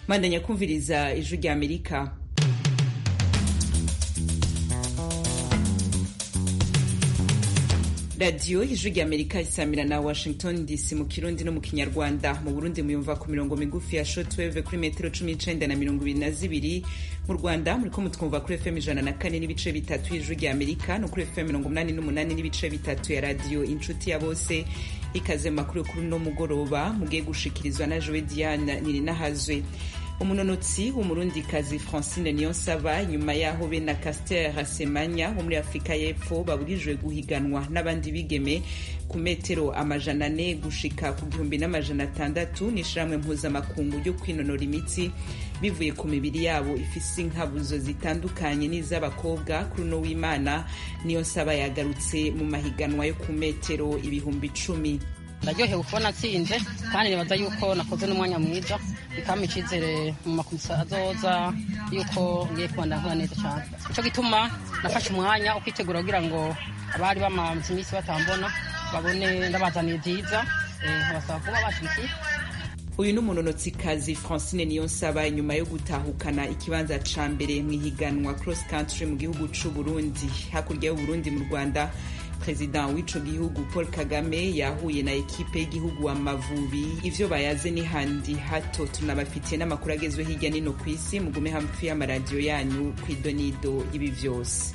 Mandanya kumviriza ijwi rya Amerika. Radio ijwi rya Amerika isamira na Washington DC mu Kirundi no mu Kinyarwanda. Mu Burundi muyumva ku mirongo migufi ya shortwave kuri metero 19 na 22. Mu Rwanda muriko mutwumva kuri FM 104 n'ibice bitatu ijwi rya Amerika no kuri FM 88 n'ibice bitatu ya radio Inshuti ya Bose. Ikaze makuru kuri no mugoroba mugiye gushikirizwa na Joe Diane Nirinahazwe. Umunonotsi w'umurundikazi Francine Niyonsaba nyuma yaho be na Caster Semenya wo muri Afrika y'Epfo baburijwe guhiganwa n'abandi bigeme ku metero 400 gushika ku 1600 n'ishiramwe mpuzamakungu ryo kwinonora imitsi bivuye ku mibiri yabo ifise inkabuzo zitandukanye n'iz'abakobwa. Kuri no w'Imana Niyonsaba yagarutse mu mahiganwa yo ku metero 10,000. Ndaryohewe kubona atsinze kandi nibaza yuko nakoze n'umwanya mwiza bikampa icizere mu makusa azoza yuko ngiye kubandanya nkora neza cyane. Ico gituma nafashe umwanya ukwitegura kugira ngo abari bamaze iminsi batambona babone ndabazaniye vyiza nkabasaba kuba bashigikiye. Uyu n'umunonotsikazi Francine Niyonsaba nyuma yo gutahukana ikibanza ca mbere mu higanwa cross country mu gihugu c'u Burundi. Hakurya y'u Burundi mu Rwanda, President w'ico gihugu Paul Kagame yahuye na ekipe y'igihugu wa Mavubi. Ivyo bayaze ni handi hato tunabafitiye n'amakuru agezwe hirya nino kw'isi. Mugume hafi y'amaradiyo yanyu kw'idonido ibi vyose.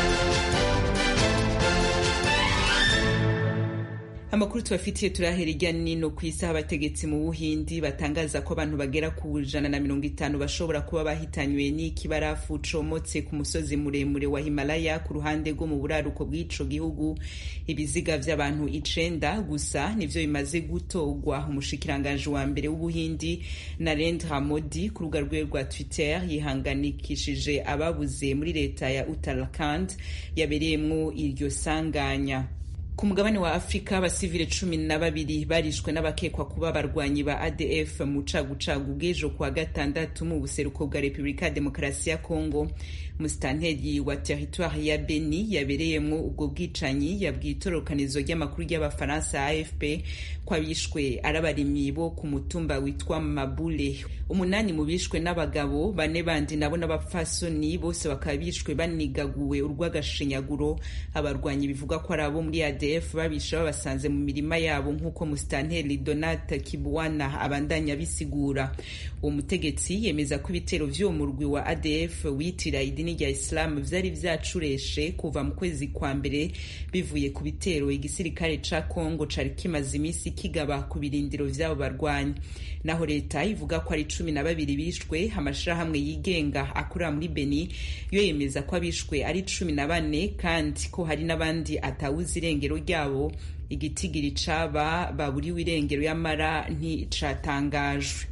Amakuru tubafitiye turahera hirya nino kw'isi. Abategetsi mu Buhindi batangaza ko abantu bagera ku 150 bashobora kuba bahitanywe n'ikibarafu comotse ku musozi muremure wa Himalaya ku ruhande rwo mu buraruko bw'ico gihugu. Ibiziga vy'abantu 9 gusa nivyo bimaze gutogwa. Umushikiranganje wa mbere w'Ubuhindi Narendra Modi ku rubuga rwe rwa Twitter yihanganikishije ababuze muri leta ya Uttarakhand yabereyemwo iryo sanganya. Ku mugabane wa Afrika abasivile 12 barishwe n'abakekwa kuba barwanyi ba ADF mu cagucagu bw'ejo kwa gatandatu mu buseruko bwa Republika Demokarasi ya Kongo. Musitanteri wa territoire ya Beni yabereyemwo ubwo bwicanyi yabwiye itororokanizo ry'amakuru y'Abafaransa AFP ko abishwe arabarimyi bo ku mutumba witwa Mabule. 8 mu bishwe n'abagabo, 4 bandi nabo n'abapfasoni, bose bakaba bishwe banigaguwe urwagashinyaguro. Abarwanyi bivuga ko arabo muri ADF babisha babasanze mu mirima yabo nk'uko Musitanteri Donat Kibwana abandanya bisigura. Uwo mutegetsi yemeza ko ibitero vy'uwo murwi wa ADF witira idini rya Islam vyari vyacureshe kuva mu kwezi kwa mbere bivuye ku bitero igisirikare ca Kongo cari kimaze imisi kigaba ku birindiro vy'abo barwanyi. Naho leta ivuga ko ari 12 bishwe. Amashirahamwe yigenga akorera muri Beni yo yemeza ko abishwe ari 14 kandi ko hari n'abandi atawuzi irengero ryabo. Igitigiri caba baburiwe irengero y'amara nticatangajwe.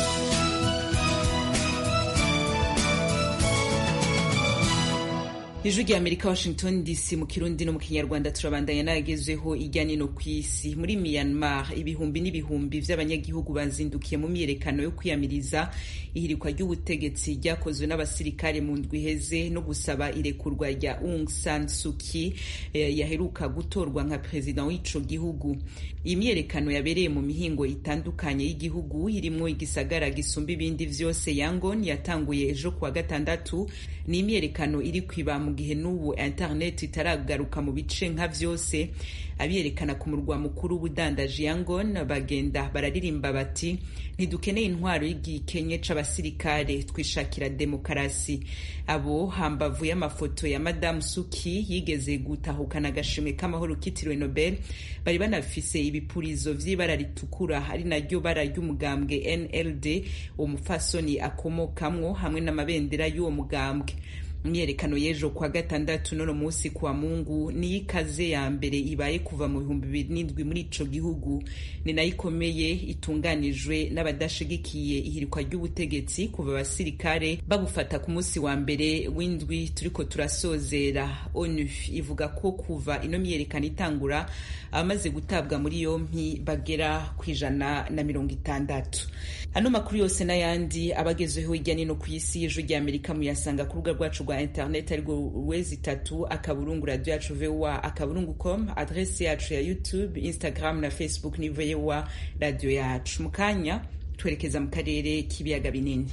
Ijwi rya Amerika Washington DC mu Kirundi no mu Kinyarwanda turabandanya n'agezweho irya nino kw'isi. Muri Myanmar ibihumbi n'ibihumbi vy'abanyagihugu bazindukiye mu myerekano yo kwiyamiriza ihirikwa ry'ubutegetsi ryakozwe n'abasirikare mu ndwi heze no gusaba irekurwa rya Aung San Suu Kyi yaheruka gutorwa nka president w'ico gihugu. Iyi myerekano yabereye mu mihingo itandukanye y'igihugu irimwo igisagara gisumba ibindi vyose Yangon yatanguye ejo kuwa gatandatu. Ni imyerekano iri kwiba mu gihe n'ubu internet itaragaruka mu bice nka vyose. Abiyerekana ku murwa mukuru w'ubudandaji Yangon bagenda bararirimba bati ntidukeneye intwaro y'igikenye c'abasirikare, twishakira demokarasi. Abo hambavu y'amafoto ya Madame Suu Kyi yigeze gutahukana agashimwe k'amahoro kitiriwe Nobel bari banafise ibipurizo vy'ibara ritukura ari naryo bara ry'umugambwe NLD umufasoni akomokamwo hamwe n'amabendera y'uwo mugambwe. Imyerekano y'ejo kwa gatandatu nono musi kwa Mungu ni ikaze ya mbere ibaye kuva mu 2007 muri ico gihugu. Ni nayo ikomeye itunganijwe n'abadashigikiye ihirikwa ry'ubutegetsi kuva abasirikare babufata ku musi wa mbere w'indwi turiko turasozera. ONU ivuga ko kuva ino myerekano itangura abamaze gutabwa muri yompi bagera ku 160. Ano makuru yose n'ayandi abagezweho hirya nino kw'isi Ijwi rya Amerika muyasanga ku rubuga rwacu rwa internet ariko wezi 3 akaburungu radio yacu VOA akaburungu.com, adresse yacu ya YouTube, Instagram na Facebook ni VOA radio yacu. Mukanya twerekeza mu karere k'ibiyaga binini.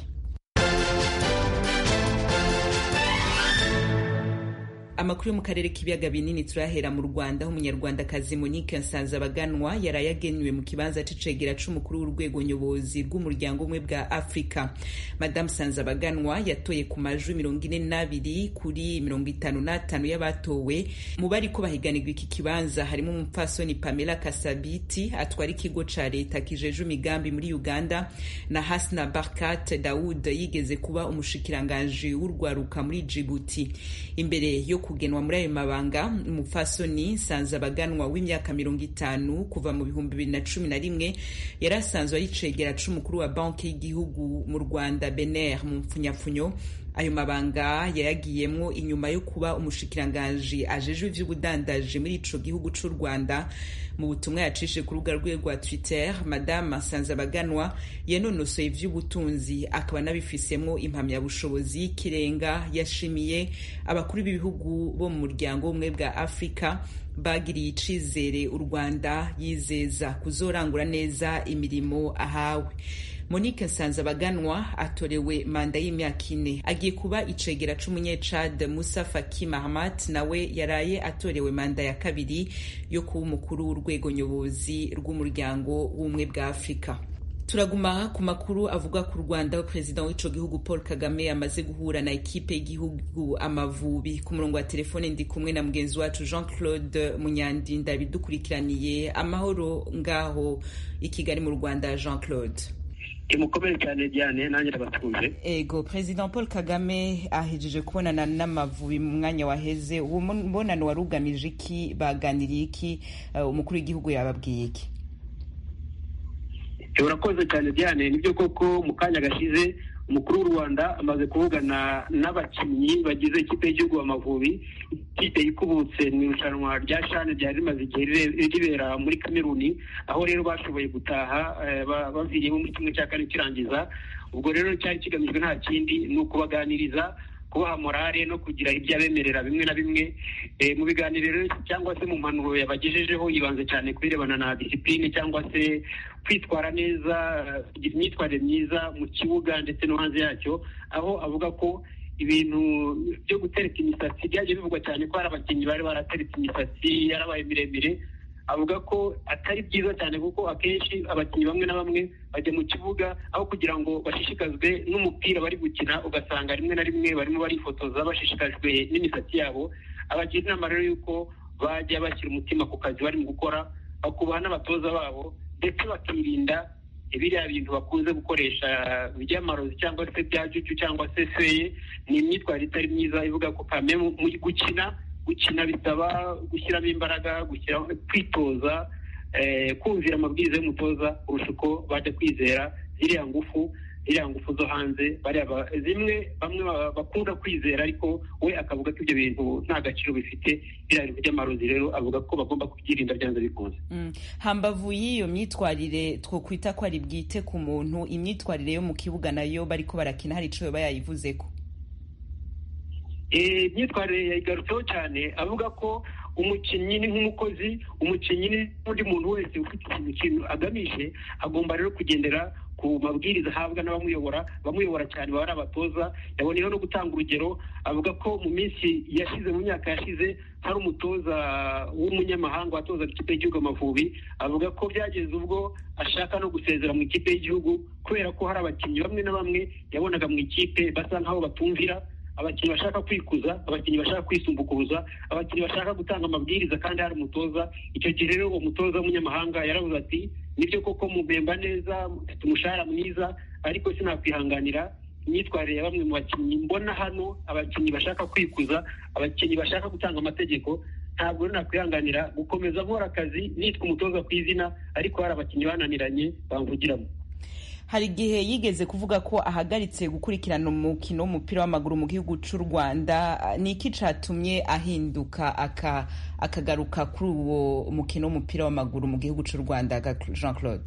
Amakuru yo mu karere k'ibiyaga binini turahera mu Rwanda, aho umunyarwandakazi Monique Nsanzabaganwa yaraye agenywe mu kibanza c'icegera c'umukuru w'urwego nyobozi rw'umuryango umwe bwa Afrika. Madame Nsanzabaganwa yatoye ku majwi 42 kuri 55 y'abatowe. Mu bariko bahiganirwa iki kibanza harimo umupfasoni Pamela Kasabiti atwara ikigo ca leta kijeje imigambi muri Uganda, na Hasna Barkat Daoud yigeze kuba umushikiranganje w'urwaruka muri Djibouti. Imbere yo kugenwa muri ayo mabanga, umupfasoni Nsanzabaganwa w'imyaka 50 kuva mu 2011 yarasanzwe ari cegera c'umukuru wa banki y'igihugu mu Rwanda BNR mu mpfunyapfunyo. Ayo mabanga yayagiyemwo inyuma yo kuba umushikiranganje ajejwe ivy'ubudandaje muri ico gihugu c'u Rwanda. Mu butumwa yacishe ku rubuga rwe rwa Twitter, Madame Nsanzabaganwa yanonosoye ivy'ubutunzi akaba nabifisemwo impamyabushobozi y'ikirenga. Yashimiye abakuru b'ibihugu bo mu muryango umwe bwa Afrika bagiriye icizere u Rwanda, yizeza kuzorangura neza imirimo ahawe. Monique Nsanzabaganwa atorewe manda y'imyaka 4, agiye kuba icegera c'umunyecad Musa Faki Mahamat, nawe yaraye atorewe manda ya 2 yo kuba umukuru w'urwego nyobozi rw'umuryango w'umwe bwa Afrika. Turaguma ku makuru avuga ku Rwanda, aho President w'ico gihugu Paul Kagame yamaze guhura na ekipe y'igihugu Amavubi. Ku murongo wa telefone ndi kumwe na mugenzi wacu Jean-Claude Munyandinda bidukurikiraniye. Amahoro ngaho i Kigali mu Rwanda, Jean-Claude. Mukomere cyane Diane, nanjye nabatuje. Ego, President Paul Kagame ahejeje kubonana n'Amavubi mu mwanya waheze. Uwo mbonano warugamije iki? Baganiriye iki? Umukuru w'igihugu yababwiye iki? Urakoze cyane Diane, nibyo koko mu kanya gashize umukuru w'u Rwanda amaze kuvugana n'abakinnyi bagize ikipe y'igihugu Amavubi, ikipe ikubutse mu irushanwa rya CHAN ryari rimaze igihe ribera muri Kameruni, aho rero bashoboye gutaha baviriye muri kimwe cya kane kirangiza. Ubwo rero cyari kigamijwe nta kindi ni ukubaganiriza, kubaha morale no kugira ibyo abemerera bimwe na bimwe. Mu biganiro cyangwa se mu mpanuro yabagejejeho yibanze cyane kubirebana na discipline cyangwa se kwitwara neza, kugira imyitwarire myiza mu kibuga ndetse no hanze yacyo, aho avuga ko ibintu byo gutereka imisatsi byagiye bivugwa cyane ko hari abakinnyi bari barateretse imisatsi yarabaye miremire. Avuga ko atari byiza cyane kuko akenshi abakinnyi bamwe na bamwe bajya mu kibuga aho kugira ngo bashishikazwe n'umupira bari gukina, ugasanga rimwe na rimwe barimo barifotoza bashishikajwe n'imisatsi yabo. Abagira inama rero yuko bajya bashyira umutima ku kazi barimo gukora, bakubaha n'abatoza babo, ndetse bakirinda biriya bintu bakunze gukoresha by'amarozi cyangwa se bya juju cyangwa se feye. Ni imyitwarire itari myiza, ivuga ko mu gukina bisaba gushyiramo imbaraga, kwitoza, kumvira amabwiriza y'umutoza kurusha uko bajya kwizera ziriya ngufu zo hanze, zimwe bamwe bakunda kwizera, ariko we akavuga ko ibyo bintu nta gaciro bifite. Biriya bintu by'amarozi rero avuga ko bagomba kubyirinda byanze bikunze. Hambavu y'iyo myitwarire twokwita ko ari bwite ku muntu, imyitwarire yo mu kibuga nayo bariko barakina hari ico yoba yayivuzeko? Imyitwarire yayigarutseho cyane, avuga ko umukinnyi ni nk'umukozi, umukinnyi ni n'undi muntu wese ufite ikintu agamije, agomba rero kugendera ku mabwiriza ahabwa n'abamuyobora cyane baba ari abatoza. Yaboneyeho no gutanga urugero, avuga ko mu minsi yashize, mu myaka yashize, hari umutoza w'umunyamahanga watozaga ikipe y'igihugu Amavubi, avuga ko byageze ubwo ashaka no gusezera mu ikipe y'igihugu kubera ko hari abakinnyi bamwe na bamwe yabonaga mu ikipe basa nk'aho batumvira, abakinnyi bashaka kwikuza, abakinnyi bashaka kwisumbukuruza, abakinnyi bashaka gutanga amabwiriza kandi hari umutoza. Icyo gihe rero uwo mutoza w'umunyamahanga yaravuze ati, nibyo koko mubemba neza, mufite umushahara mwiza, ariko sinakwihanganira imyitwarire ya bamwe mu bakinnyi mbona hano, abakinnyi bashaka kwikuza, abakinnyi bashaka gutanga amategeko. Ntabwo rero nakwihanganira gukomeza nkora akazi nitwa umutoza ku izina, ariko hari abakinnyi bananiranye bamvugiramo. Hari igihe yigeze kuvuga ko ahagaritse gukurikirana umukino w'umupira w'amaguru mu gihugu cy'u Rwanda. Ni iki catumye ahinduka akagaruka kuri uwo mukino w'umupira w'amaguru mu gihugu cy'u Rwanda, Jean-Claude?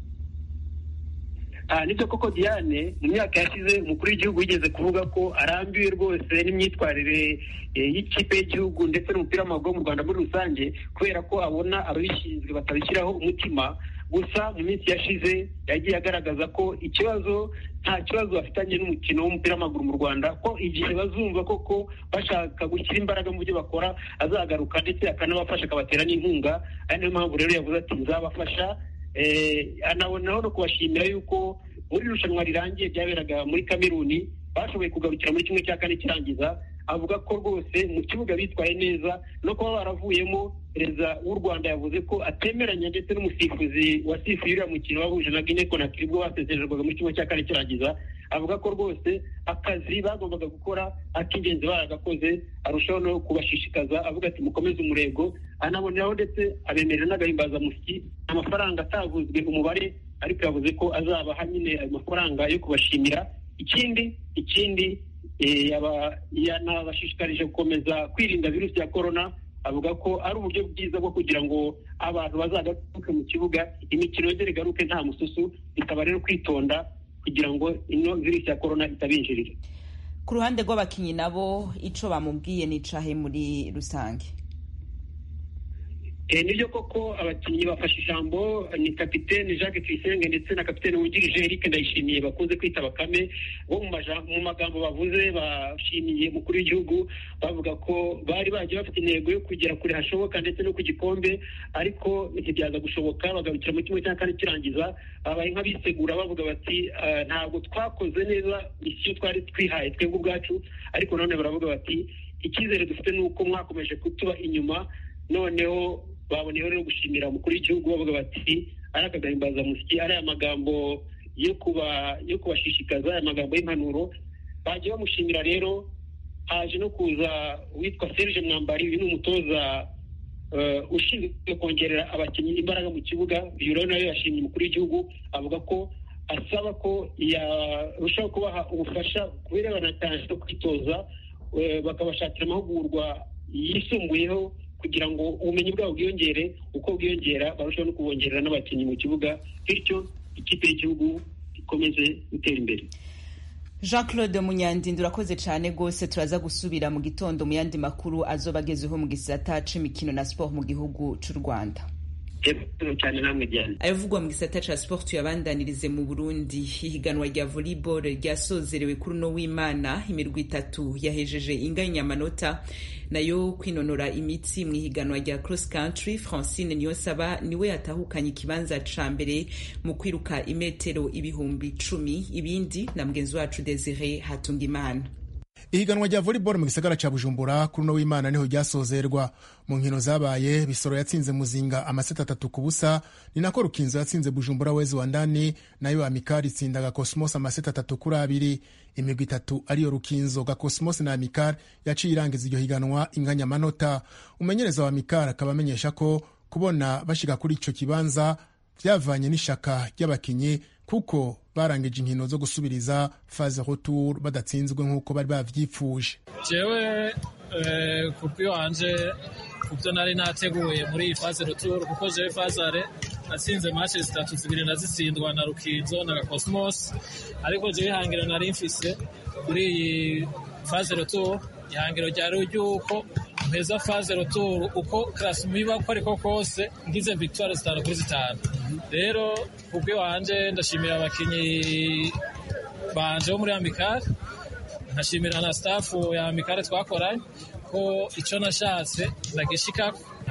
Nibyo koko Diane, mu myaka yashize umukuru w'igihugu yigeze kuvuga ko arambiwe rwose n'imyitwarire y'ikipe y'igihugu ndetse n'umupira w'amaguru mu Rwanda muri rusange, kubera ko abona ababishinzwe batabishyiraho umutima. gusa mu minsi yashize yagiye agaragaza ko nta kibazo bafitanye n'umukino w'umupira w'amaguru mu Rwanda, ko igihe bazumva koko bashaka gushyira imbaraga mu byo bakora azagaruka ndetse akanabafasha akabatera n'inkunga. ari niyo mpamvu rero yavuze ati nzabafasha. anabonaho no kubashimira yuko muri irushanwa rirangiye ryaberaga muri Kameruni bashoboye kugarukira muri 1/4 kirangiza. avuga ko rwose mu kibuga bitwaye neza no kuba baravuyemo. Perezida w'u Rwanda yavuze ko atemeranya ndetse n'umusifuzi wasifuye uriya mukino wahuje na Guinea Conakry ubwo basezererwaga muri 1/4 kirangiza. avuga ko rwose akazi bagombaga gukora ak'ingenzi baragakoze, arushaho no kubashishikaza avuga ati mukomeze umurego. anaboneraho ndetse abemerera n'agahimbazamusyi amafaranga atavuzwe umubare, ariko yavuze ko azabaha nyine ayo mafaranga yo kubashimira. ikindi yanabashishikarije gukomeza kwirinda virusi ya korona. avuga ko ari uburyo bwiza bwo kugira ngo abantu bazagaruke mu kibuga, imikino yongere igaruke nta mususu. bikaba rero kwitonda kugira ngo ino virusi ya korona itabinjirira. Ku ruhande rw'abakinyi nabo ico bamubwiye nicahe muri rusange? Nibyo koko abakinnyi bafashe ijambo ni kapitene Jacques Tuyisenge ndetse na kapitene wungirije Eric Ndayishimiye bakunze kwita Bakame. bo mu magambo bavuze bashimiye umukuru w'igihugu, bavuga ko bari bagiye bafite intego yo kugera kure hashoboka ndetse no ku gikombe, ariko ntibyaza gushoboka bagarukira mu 1/4 kirangiza. babaye nk'abisegura bavuga bati ntabwo twakoze neza misiyo twari twihaye twebwe ubwacu, ariko none baravuga bati icyizere dufite ni uko mwakomeje kutuba inyuma. noneho baboneyeho rero gushimira umukuru w'igihugu bavuga bati ari akagahimbazamusyi, ari amagambo yo kubashishikaza, aya magambo y'impanuro. bagiye bamushimira rero. haje no kuza witwa Serge Mwambari, uyu ni umutoza ushinzwe kongerera abakinnyi imbaraga mu kibuga. uyu rero nawe yashimye umukuru w'igihugu, avuga ko asaba ko yarushaho kubaha ubufasha ku birebana no kwitoza, bakabashakira amahugurwa yisumbuyeho kugira ngo ubumenyi bwabo bwiyongere. uko bwiyongera barushaho no kubongerera n'abakinnyi mu kibuga, bityo ikipe y'igihugu ikomeze gutera imbere. Jean-Claude Munyandinda urakoze cyane rwose. turaza gusubira mu gitondo mu yandi makuru azoba agezeho mu gisata c'imikino na sport mu gihugu c'u Rwanda. cyane namwe Diane. ayavugwa mu gisata ca sport tuyabandanirize mu Burundi. ihiganwa rya volleyball ryasozerewe kuri uno w'Imana. imirwi 3 yahejeje inganyamanota, nayo kwinonora imitsi mu ihiganwa rya cross country. Francine Niyonsaba niwe yatahukanye ikibanza ca mbere mu kwiruka imetero 10,000. ibindi na mugenzi wacu Desire Hatungimana. ihiganwa rya volleyball mu gisagara ca Bujumbura kuri uno w'Imana niho ryasozerwa. mu nkino zabaye Bisoro yatsinze Muzinga amaseti 3-0, ni nako Rukinzo yatsinze Bujumbura Wezi wa Ndani, nayo Amikari itsinda Cosmos amaseti 3-2. imigwi 3 ariyo Rukinzo, Cosmos na Amikari yaciye irangiza iryo higanwa inganyamanota. umenyereza wa Amikari akaba amenyesha ko kubona bashika kuri ico kibanza vyavanye n'ishaka ry'abakinyi, kuko barangije inkino zo gusubiriza phase retour badatsinzwe nk'uko bari bavyipfuje. jewe kubw'iwanje kubyo nari nateguye muri iyi phase retour, kuko jewe phase natsinze match 3 zibiri nazitsindwa na Rukinzo na Cosmos, ariko jewe ihangiro nari mfise kuri iyi phase retour, ihangiro ryari ryuko mpeza phase retour uko class miba ko ariko kose ngize victoire 5-5. rero kubw'iwanje ndashimira abakinyi banje bo muri Amikari, nkashimira na staff ya Amikari twakoranye ko ico nashatse ndagishika.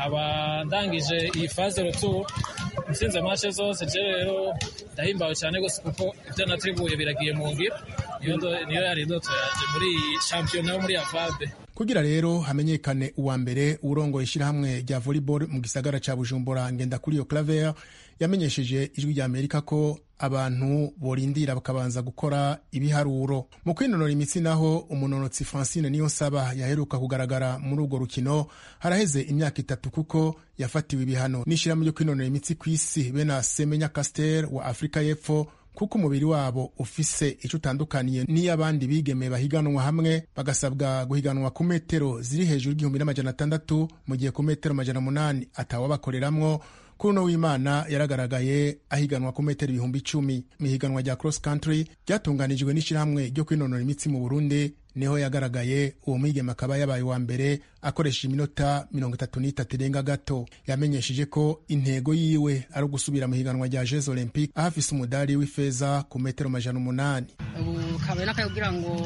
aba ndangije iyi phase retour nsinze match zose. je rero ndahimbawe cyane gose kuko ibyo nateguye biragiye mu ngiro. niyo yari indoto yanje muri championnat muri Avabe. kugira rero hamenyekane uwa mbere, urongoye ishirahamwe rya volleyball mu gisagara ca Bujumbura Ngendakuriyo Claver yamenyesheje ijwi rya Amerika ko abantu borindira bakabanza gukora ibiharuro. mu kwinonora imitsi naho umunonotsi Francine Niyonsaba yaheruka kugaragara muri urwo rukino haraheze imyaka 3, kuko yafatiwe ibihano n'ishirahamwe ryo kwinonora imitsi kw'isi bena Semenya Caster wa Afrika y'Epfo, kuko umubiri wabo ufise ico utandukaniye n'iy'abandi bigeme bahiganwa hamwe, bagasabwa guhiganwa ku metero ziri hejuru y'1,600 mu gihe ku metero 800 atawabakoreramwo. kuri uno w'Imana yaragaragaye ahiganwa ku metero 10,000. mu higanwa rya cross country ryatunganijwe n'ishirahamwe ryo kwinonora imitsi mu Burundi niho yagaragaye. Uwo mwigeme akaba yabaye wa mbere akoresha iminota 33 irenga gato. Yamenyesheje ko intego yiwe ari ugusubira mu higanwa rya Jeux Olympiques aho afise umudari w'ifeza ku metero 800. ubu kabari n'akayogira ngo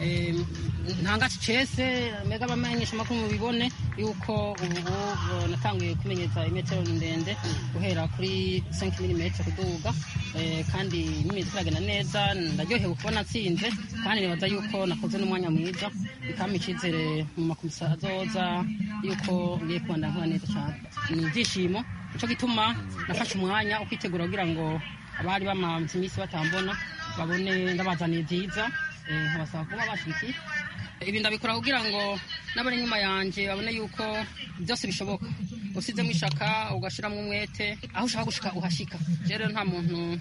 ntangaci cese mega bamenyesha makuru mubibone yuko ubu natanguye kumenyeza imetero ndende guhera kuri 5 mm kuduga kandi n'imizi iragenda neza. Ndaryohewe kubona nsinze kandi nibaza yuko nakoze n'umwanya mwiza bikampa icyizere mu makomisa azoza yuko ngiye kubandanya nkora neza cyane. Ni ibyishimo nico gituma nafashe umwanya ukwitegura kugira ngo abari bamaze iminsi batambona babone ndabazaniye byiza nkabasaba kuba bashyigikiye. Ibi ndabikora kugira ngo n'abari inyuma yanjye babone yuko byose bishoboka usizemo ishaka ugashiramo umwete aho ushaka gushika uhashika. Rero nta muntu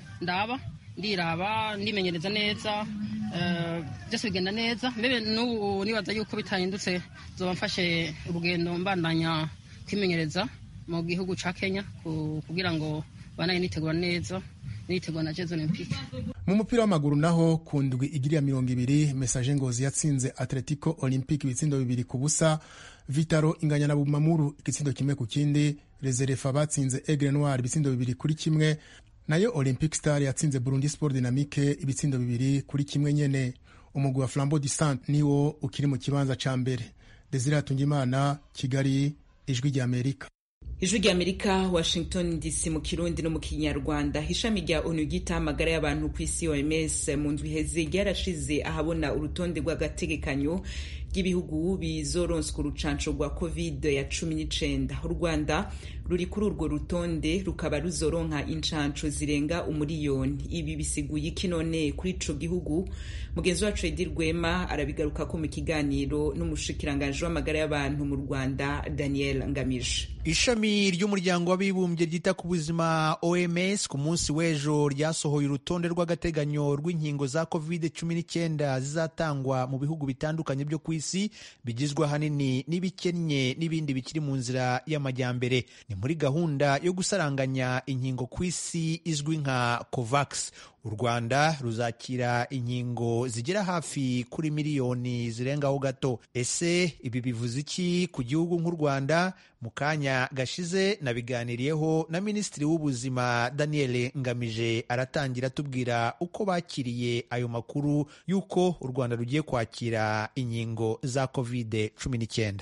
ndiraba ndimenyereza neza byose bigenda neza. Mbere n'ubu nibaza yuko bitahindutse zoba mfashe urugendo mbandanya kwimenyereza mu gihugu ca Kenya kugira ngo banaye nitegura neza nitegura na Jeux Olympiques. Mu mupira w'amaguru naho ku ndwi igiriya 20 Message Ngozi yatsinze Atletico Olympique ibitsindo 2-0. Vitaro inganya na Bumamuru igitsindo 1-0. Reserve batsinze Aigle Noir ibitsindo 2-1. Nayo Olympic Star yatsinze Burundi Sport Dynamique ibitsindo 2-1 nyene. Umugwi wa Flambeau du Centre niwo ukiri mu kibanza ca mbere. Desire Hatungimana, Kigali, Ijwi rya Amerika. Ijwi rya Amerika, Washington DC mu Kirundi no mu Kinyarwanda. Ishami rya ONU ryita amagara y'abantu ku isi OMS mu ndwi iheze ryarashize ahabona urutonde rw'agategekanyo ry'ibihugu bizoronswa urucanco rwa COVID-19. U Rwanda ruri kuri urwo rutonde rukaba ruzoronka incanco zirenga 1 miliyoni. Ibi bisiguye iki none kuri ico gihugu? Mugenzi wacu Edi Rwema arabigaruka ko mu kiganiro n'umushikiranganje w'amagara y'abantu mu Rwanda Daniel Ngamije. Ishami ry'umuryango w'abibumbye ryita ku buzima OMS ku munsi w'ejo ryasohoye urutonde rw'agateganyo rw'inkingo za COVID-19 zizatangwa mu bihugu bitandukanye byo ku isi bigizwe ahanini n'ibikennye n'ibindi bikiri mu nzira y'amajyambere. Ni muri gahunda yo gusaranganya inkingo ku isi izwi nka COVAX. U Rwanda ruzakira inkingo zigera hafi kuri miliyoni zirengaho gato. Ese ibi bivuze iki ku gihugu nk'u Rwanda? Mu kanya gashize nabiganiriyeho na Minisitiri w'Ubuzima Daniel Ngamije, aratangira tubwira uko bakiriye ayo makuru y'uko u Rwanda rugiye kwakira inkingo za COVID-19.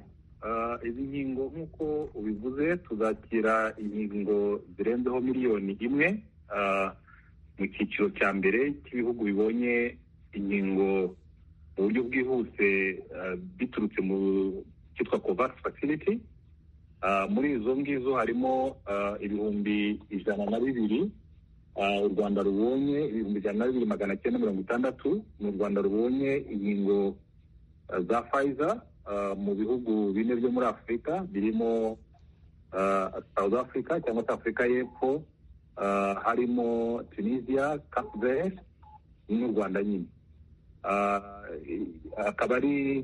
Izi nkingo nk'uko ubivuze tuzakira inkingo zirenzeho miliyoni 1 mu cyiciro cya mbere cy'ibihugu bibonye inkingo mu buryo bwihuse biturutse mu cyitwa COVAX facility. Muri izo ngizo harimo ibihumbi 102 u Rwanda rubonye, ibihumbi 102,960 mu Rwanda rubonye inkingo za Pfizer mu bihugu 4 byo muri Afurika birimo South Africa cyangwa Afrika y'Epfo, harimo Tunisia, Cape Verde n'u Rwanda nyine. Akaba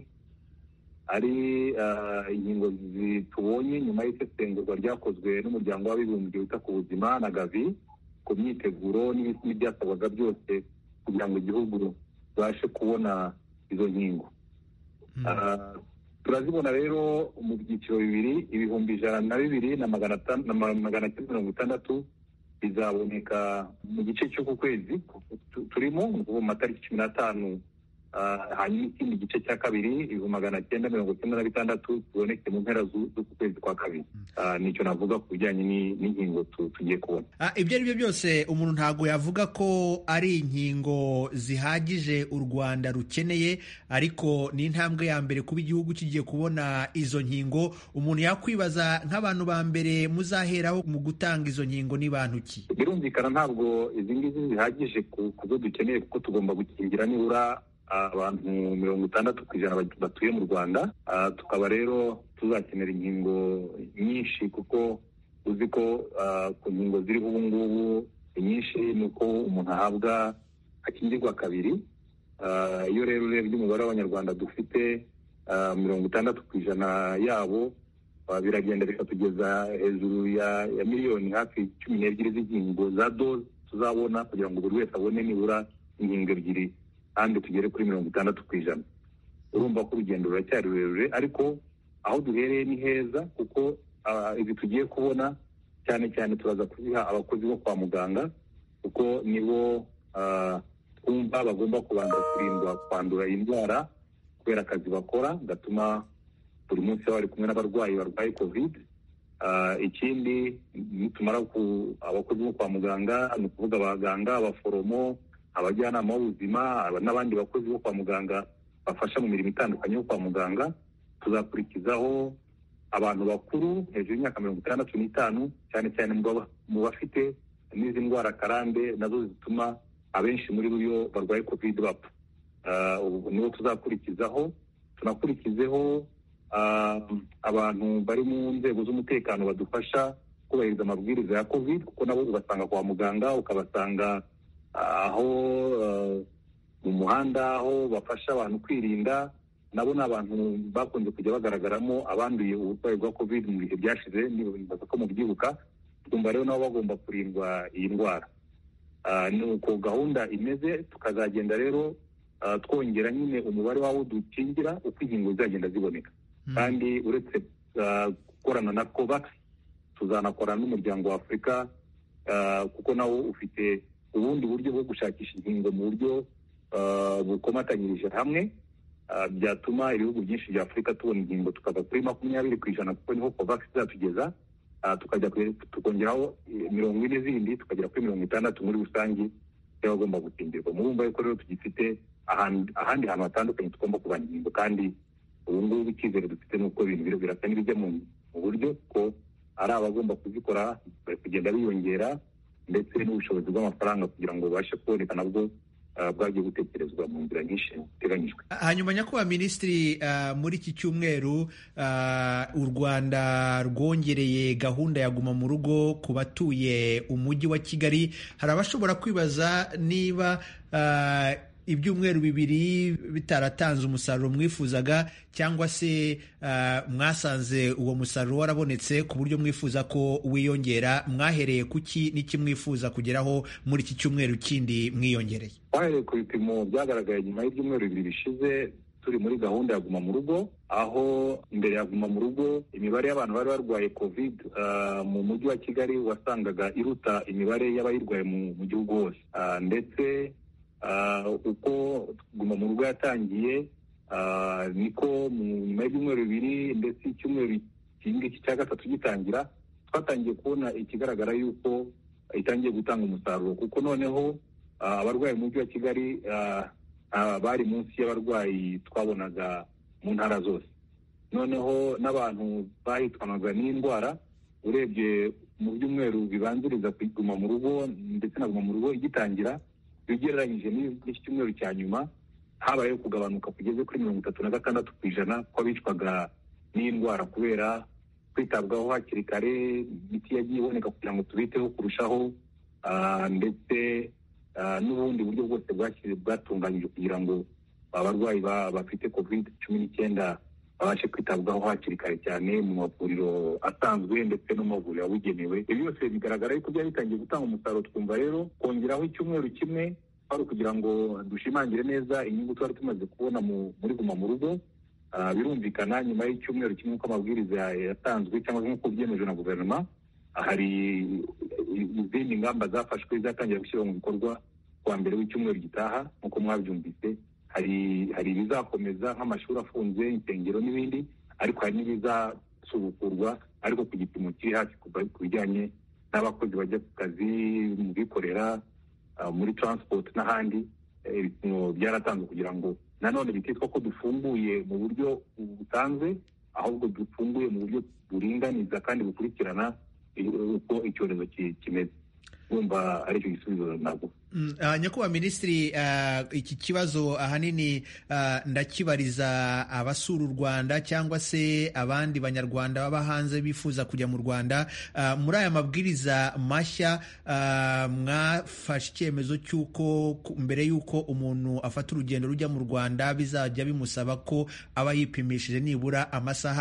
ari inkingo tubonye nyuma y'isesengurwa ryakozwe n'umuryango w'abibumbye wita ku buzima na Gavi ku myiteguro n'ibyasabwaga byose kugira ngo igihugu babashe kubona izo nkingo. Turazibona rero mu byiciro bibiri, ibihumbi 102,960 bizaboneka mu gice cyo ku kwezi turimo mu matariki 15, hanyuma ikindi gice cya kabiri 996 tuboneke mu mpera z'uku kwezi kwa kabiri. Nicyo navuga ku bijyanye n'inkingo tugiye kubona. Ibyo ari byo byose umuntu ntabwo yavuga ko ari inkingo zihagije u Rwanda rukeneye, ariko ni intambwe ya mbere kuba igihugu kigiye kubona izo nkingo. Umuntu yakwibaza nk'abantu ba mbere muzaheraho mu gutanga izo nkingo ni bantu ki? Birumvikana ntabwo izi ngizi zihagije ku zo dukeneye, kuko tugomba gukingira nibura abantu 60% batuye mu Rwanda. Tukaba rero tuzakenera inkingo nyinshi, kuko uzi ko ku nkingo ziriho ubu ngubu nyinshi ni uko umuntu ahabwa akingirwa kabiri. Iyo rero urebye umubare w'abanyarwanda dufite 60% yabo, biragenda bikatugeza hejuru ya miliyoni hafi 12 z'inkingo za doze tuzabona kugira ngo buri wese abone nibura inkingo 2 kandi tugere kuri 60%. urumva ko urugendo ruracyari rurerure, ariko aho duhereye ni heza kuko izi tugiye kubona cyane cyane turaza kuziha abakozi bo kwa muganga kuko nibo twumva bagomba kubanza kurindwa kwandura indwara kubera akazi bakora gatuma buri munsi baba bari kumwe n'abarwayi barwaye covid. Ikindi nitumara abakozi bo kwa muganga ni ukuvuga abaganga, abaforomo, abajyanama b'ubuzima n'abandi bakozi bo kwa muganga bafasha mu mirimo itandukanye yo kwa muganga, tuzakurikizaho abantu bakuru hejuru y'imyaka 65 cyane cyane mu bafite n'izi ndwara karande nazo zituma abenshi muri bo barwaye covid bapfa. Nibo tuzakurikizaho, tunakurikizeho abantu bari mu nzego z'umutekano badufasha kubahiriza amabwiriza ya covid kuko nabo ubasanga kwa muganga, ukabasanga aho mu muhanda aho bafasha abantu kwirinda. Nabo ni abantu bakunze kujya bagaragaramo abanduye uburwayi bwa covid mu bihe byashize, nibaza ko mubyibuka. Twumva rero nabo bagomba kurindwa iyi ndwara. Ni uko gahunda imeze, tukazagenda rero twongera nyine umubare w'abo dukingira uko inkingo zizagenda ziboneka. Kandi uretse gukorana na COVAX, tuzanakorana n'umuryango wa Afurika kuko nawo ufite ubundi buryo bwo gushakisha inkingo mu buryo bukomatanyirije hamwe, byatuma ibihugu byinshi bya Afurika tubona inkingo tukava kuri 20% kuko niho COVAX izatugeza, tukongeraho 40 zindi tukagera kuri 60 muri rusange y'abagomba gukingirwa. Murumva yuko rero tugifite ahandi hantu hatandukanye tugomba kubana inkingo, kandi ubu ngubu icyizere dufite nuko ibintu birasa n'ibijya mu buryo ko ari abagomba kuzikora bari kugenda biyongera, ndetse n'ubushobozi bw'amafaranga kugira ngo babashe kuboneka nabwo bwagiye gutekerezwa mu nzira nyinshi ziteganyijwe. Hanyuma nyakubahwa minisitiri, muri iki cyumweru u Rwanda rwongereye gahunda ya guma mu rugo ku batuye umujyi wa Kigali. Hari abashobora kwibaza niba ibyumweru bibiri bitaratanze umusaruro mwifuzaga, cyangwa se mwasanze uwo musaruro warabonetse ku buryo mwifuza ko wiyongera. Mwahereye kuki n'iki mwifuza kugeraho muri iki cyumweru kindi mwiyongereye? Twahereye ku bipimo byagaragaye nyuma y'ibyumweru bibiri bishize turi muri gahunda ya guma mu rugo, aho imbere ya guma mu rugo imibare y'abantu bari barwaye covid mu mujyi wa Kigali wasangaga iruta imibare y'abayirwaye mu gihugu hose. Ndetse uko guma mu rugo yatangiye niko nyuma y'ibyumweru bibiri ndetse icyumweru kingiki cya gatatu gitangira twatangiye kubona ikigaragara yuko itangiye gutanga umusaruro, kuko noneho abarwayi mu mujyi wa Kigali bari munsi y'abarwayi twabonaga mu ntara zose. Noneho n'abantu bahitwanaga n'indwara, urebye mu byumweru bibanziriza kuguma mu rugo ndetse na guma mu rugo igitangira, bigereranyije n'iki cyumweru cya nyuma habayeho kugabanuka kugeze kuri 36% kw'abicwaga n'indwara kubera kwitabwaho hakiri kare, imiti yagiye iboneka kugira ngo tubiteho kurushaho, ndetse n'ubundi buryo bwose bwatunganyije kugira ngo abarwayi bafite covid-19 babashe kwitabwaho hakiri kare cyane mu mavuriro asanzwe ndetse no mu mavuriro yabugenewe. Ibi byose bigaragara yuko byari bitangiye gutanga umusaruro. Twumva rero kongeraho icyumweru kimwe ari ukugira ngo dushimangire neza inyungu twari tumaze kubona muri guma mu rugo. Birumvikana nyuma y'icyumweru kimwe uko amabwiriza yatanzwe cyangwa nk'uko byemejwe na guverinoma, hari izindi ngamba zafashwe zatangira gushyirwa mu bikorwa kuwa mbere w'icyumweru gitaha. Nk'uko mwabyumvise, hari ibizakomeza nk'amashuri afunze, insengero n'ibindi, ariko hari n'ibizasubukurwa ariko ku gipimo kiri hasi ku bijyanye n'abakozi bajya ku kazi, mu bikorera, muri transport n'ahandi. Ibipimo byaratanzwe kugira ngo nanone bititwa ko dufunguye mu buryo busanzwe, ahubwo dufunguye mu buryo buringaniza kandi bukurikirana uko icyorezo kimeze. Bumva ari cyo gisubizo nabwo. Nyakubahwa minisitiri, iki kibazo ahanini ndakibariza abasura u Rwanda cyangwa se abandi banyarwanda baba hanze bifuza kujya mu Rwanda. Muri aya mabwiriza mashya mwafashe icyemezo cy'uko mbere y'uko umuntu afata urugendo rujya mu Rwanda bizajya bimusaba ko aba yipimishije nibura amasaha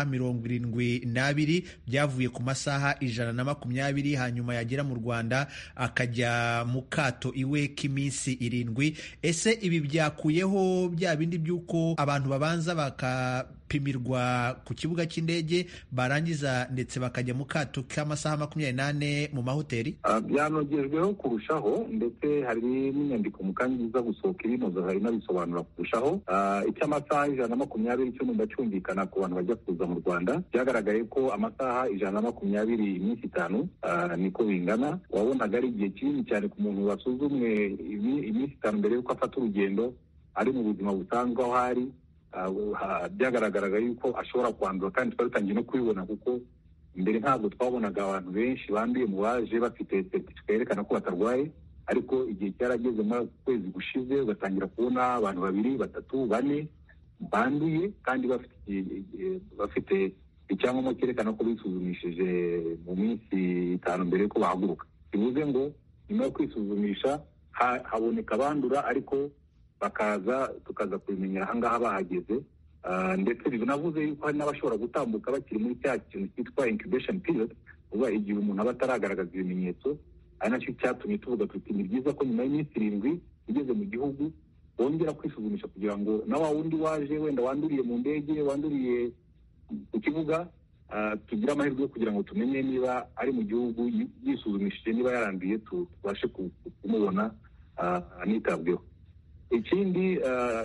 72, byavuye ku masaha 120, hanyuma yagera mu Rwanda akajya mu kato iwe kiwe k'iminsi 7. Ese ibi byakuyeho bya bindi by'uko abantu babanza bakapimirwa ku kibuga cy'indege barangiza ndetse bakajya mu kato k'amasaha 28 mu mahoteli? Byanogejweho kurushaho, ndetse hari n'inyandiko mu kanya iza gusohoka ibinoza hari n'abisobanura kurushaho. Icy'amasaha 120 cyo ndacyumvikana ku bantu bajya kuza mu Rwanda, byagaragaye ko amasaha 120 iminsi 5 niko bingana. Wabonaga ari igihe kinini cyane ku muntu wasuzumwe iminsi 5 mbere yuko afata urugendo ari mu buzima busanzwe aho hari. Byagaragaraga yuko ashobora kwandura, kandi twaritangiye no kubibona kuko mbere ntabwo twabonaga abantu benshi banduye mu baje bafite certificate yerekana ko batarwaye, ariko igihe cyarageze mu kwezi gushize ugatangira kubona abantu 2, 3, 4 banduye kandi bafite icyangombwa cyerekana ko bisuzumishije mu minsi 5 mbere yuko bahaguruka. Bivuze ngo nyuma yo kwisuzumisha haboneka abandura, ariko tukaza kubimenyera ahangaha bahageze. Ndetse binavuze yuko hari n'abashobora gutambuka bakiri muri cya kintu cyitwa incubation period, uba igihe umuntu aba ataragaragaza ibimenyetso. Ari nacyo cyatumye tuvuga tuti ni byiza ko nyuma y'iminsi 7 ugeze mu gihugu wongera kwisuzumisha, kugira ngo na wa wundi waje wenda wanduriye mu ndege, wanduriye ku kibuga, tugira amahirwe yo kugira ngo tumenye niba ari mu gihugu yisuzumishije, niba yaranduye tubashe kumubona anitabweho. Ikindi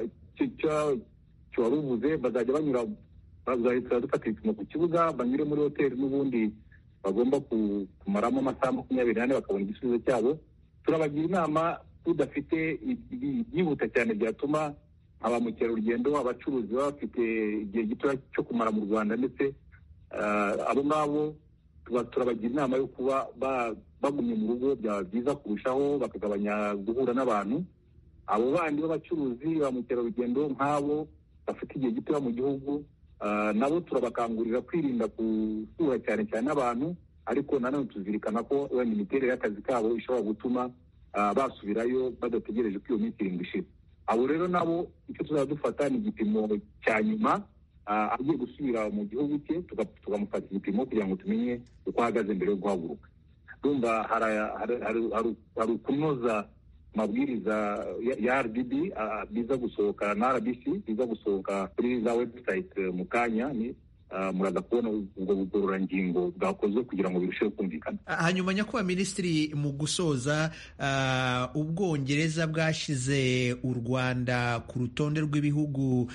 wari uvuze, bazahita dufata ibipimo ku kibuga, banyure muri hoteli, n'ubundi bagomba kumaramo amasaha 24 bakabona igisubizo cyabo. Turabagira inama, tudafite byihuta cyane byatuma aba mukerarugendo, abacuruzi baba bafite igihe gito cyo kumara mu Rwanda, ndetse abo ngabo turabagira inama yo kuba bagumye mu rugo, byaba byiza kurushaho, bakagabanya guhura n'abantu. Abo bandi b'abacuruzi ba mukerarugendo nk'abo bafite igihe gito mu gihugu, nabo turabakangurira kwirinda gusura cyane cyane abantu, ariko nanone tuzirikana ko wenda imiterere y'akazi kabo ishobora gutuma basubirayo badategereje ko iyo minsi 7 ishira. Abo rero nabo icyo tuzadufata ni igipimo cya nyuma, agiye gusubira mu gihugu cye tukamufata igipimo kugira ngo tumenye uko ahagaze mbere yo guhaguruka. Ndumva hari ukunoza amabwiriza ya RDB biza gusohoka na RBC biza gusohoka kuri za website mu kanya. Muraza kubona ubwo bugororangingo bwakozwe kugira ngo birusheho kumvikana. Hanyuma nyakubahwa Minisitiri, mu gusoza, Ubwongereza bwashyize u Rwanda ku rutonde rw'ibihugu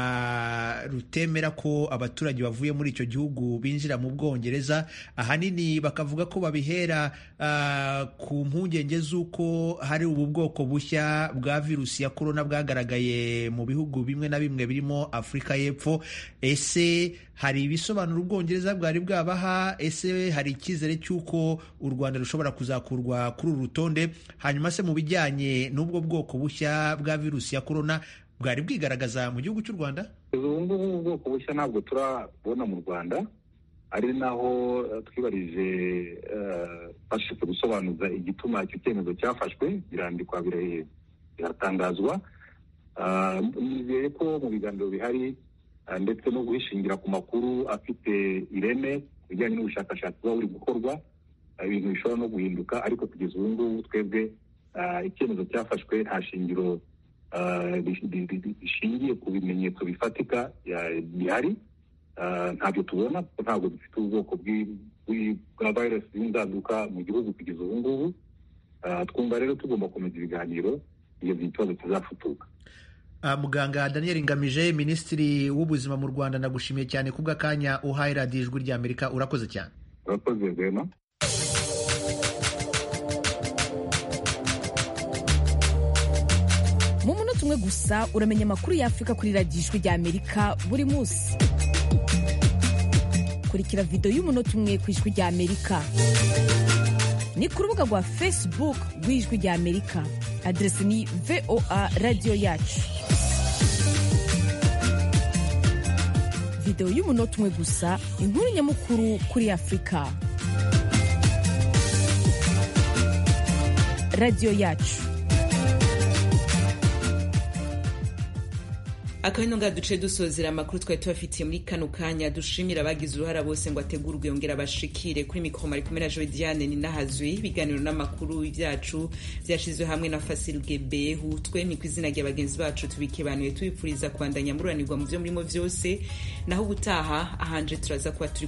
rutemera ko abaturage bavuye muri icyo gihugu binjira mu Bwongereza. Ahanini bakavuga ko babihera ku mpungenge z'uko hari ubu bwoko bushya bwa virusi ya korona bwagaragaye mu bihugu bimwe na bimwe birimo Afurika y'Epfo. Ese hari ibisobanuro Ubwongereza bwari bwabaha? Ese hari icyizere cy'uko u Rwanda rushobora kuzakurwa kuri uru rutonde? Hanyuma se mu bijyanye n'ubwo bwoko bushya bwa virusi ya korona, bwari bwigaragaza mu gihugu cy'u Rwanda? Ubu ngubu ubwoko bushya ntabwo turabona mu Rwanda, ari naho twibarije bashaka gusobanuza igituma icyo cyemezo cyafashwe, birandikwa biratangazwa. Nizeye ko mu biganiro bihari ndetse no guhishingira ku makuru afite ireme bijyanye n'ubushakashatsi buba buri gukorwa, ibintu bishobora no guhinduka. Ariko kugeza ubu ngubu twebwe icyemezo cyafashwe nta shingiro bishingiye ku bimenyetso bifatika bihari. Ntabyo tubona, ntabwo dufite ubwoko bwa virus y'inzaduka mu gihugu kugeza ubu ngubu. Twumva rero tugomba gukomeza ibiganiro iyo ikibazo kizafutuka. Muganga Daniel Ngamije, Minisitiri w'Ubuzima mu Rwanda, nagushimiye cyane kubw'akanya uhaye radiyo Ijwi ry'Amerika. Urakoze cyane. Urakoze Rwema. Mu munota umwe gusa uramenya amakuru y'Afurika kuri radiyo Ijwi ry'Amerika buri munsi. Kurikira video y'umunota umwe ku Ijwi ry'Amerika. Ni ku rubuga rwa Facebook rw'Ijwi ry'Amerika. Adresi ni VOA Radio Yacu. Video y'umunota umwe gusa, inkuru nyamukuru kuri Afurika. Radio Yacu. akabino nga duce dusozera amakuru twari tubafitiye muri kano kanya. Dushimira abagize uruhara bose ngo ategurwe yongera bashikire. Kuri mikoro mari kumwe na Joy Diane Ninahazwi. Ibiganiro n'amakuru byacu byashizwe hamwe na Fasil Gebehu. Twe ni kwizina rya bagenzi bacu tubikebanuye tubipfuriza kubandanya mururanirwa mu byo murimo byose, naho ubutaha ahanje turaza kuba turi